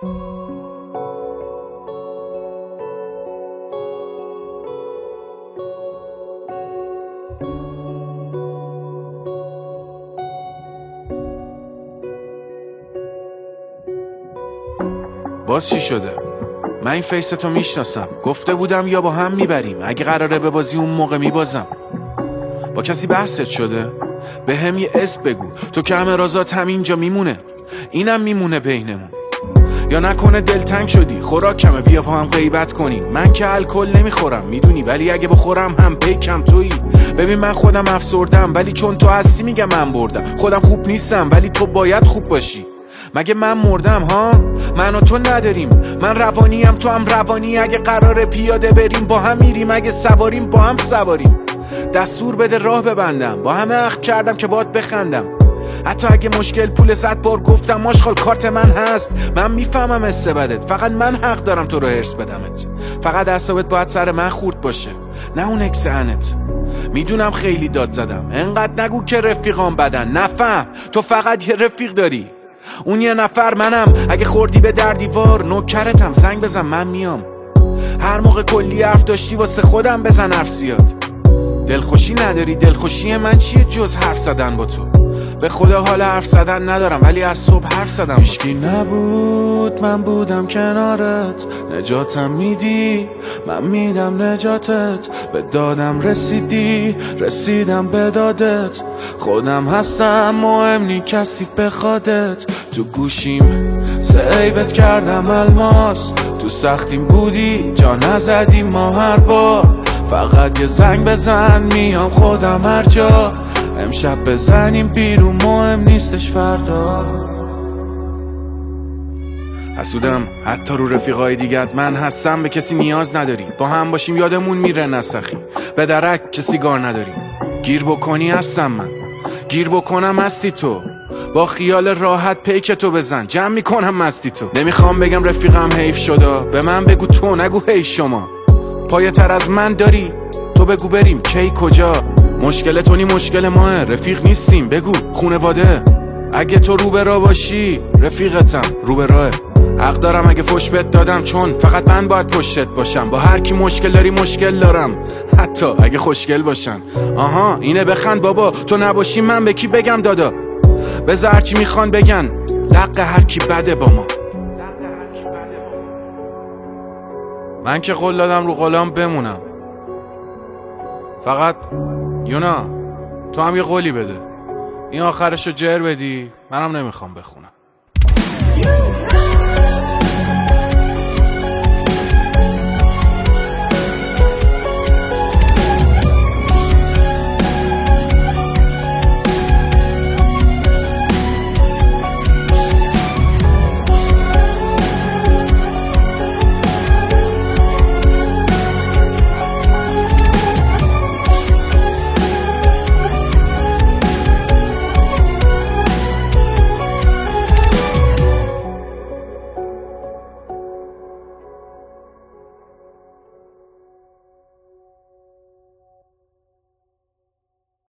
باز چی شده؟ من این فیس تو میشناسم. گفته بودم یا با هم میبریم، اگه قراره ببازی اون موقع میبازم. با کسی بحثت شده؟ به هم یه اسم بگو، تو که همه رازات همینجا میمونه، اینم میمونه بینمون. یا نکنه دلتنگ شدی، خوراک کمه، بیا با هم غیبت کنیم. من که الکل نمیخورم میدونی، ولی اگه بخورم هم پیکم تویی. ببین من خودم افسردم، ولی چون تو هستی میگم من بردم. خودم خوب نیستم ولی تو باید خوب باشی. مگه من مردم ها؟ من و تو نداریم، من روانیم تو هم روانی. اگه قراره پیاده بریم با هم میریم، اگه سواریم با هم سواریم. دستور بده راه ببندم، با همه عقد کردم که باد بخندم. حتی اگه مشکل پول 100 بار گفتم ماشغال کارت من هست. من میفهمم استبدت، فقط من حق دارم تو رو هرس بدمت. فقط اعصابت باید سر من خورد باشه، نه اون اکس انت. میدونم خیلی داد زدم، انقدر نگو که رفیقام بدن. نفهم تو فقط یه رفیق داری، اون یه نفر منم. اگه خوردی به در دیوار نوکرتم، زنگ بزن من میام. هر موقع کلی حرف داشتی واسه خودم بزن حرف زیاد. دلخوشی نداری؟ دلخوشی من چیه جز حرف زدن با تو؟ به خدا حال حرف زدن ندارم، ولی از صبح حرف زدم. هیچکی نبود، من بودم کنارت. نجاتم میدی، من میدم نجاتت. به دادم رسیدی، رسیدم به دادت. خودم هستم، مهم نی کسی بخوادت. تو گوشیم سیوت کردم الماس. تو سختیم بودی، جا نزدیم ما هر بار. فقط یه زنگ بزن میام خودم هر جا. امشب بزنیم بیرون، مهم نیستش فردا. حسودم حتی رو رفیقای دیگت، من هستم به کسی نیاز نداری. با هم باشیم یادمون میره نسخی، به درک که سیگار نداریم. گیر بکنی هستم من، گیر بکنم هستی تو. با خیال راحت پیک تو بزن، جمع میکنم مستی تو. نمیخوام بگم رفیقم حیف شده، به من بگو تو، نگو هی شما. پایه تر از من داری؟ تو بگو بریم کی کجا. مشکل تو نی مشکل ماه، رفیق نیستیم بگو خونواده. اگه تو رو به راه باشی رفیقتم رو به راه. حق دارم اگه فش بهت دادم، چون فقط من باید پشتت باشم. با هر کی مشکل داری مشکل دارم، حتی اگه خوشگل باشن. آها اینه بخند بابا، تو نباشی من به کی بگم دادا. بذار هرچی میخوان بگن، لق هر کی بده با ما. من که قول دادم رو قولام بمونم. فقط یونا تو هم یه قولی بده، این آخرشو جر بدی. منم نمیخوام بخونم.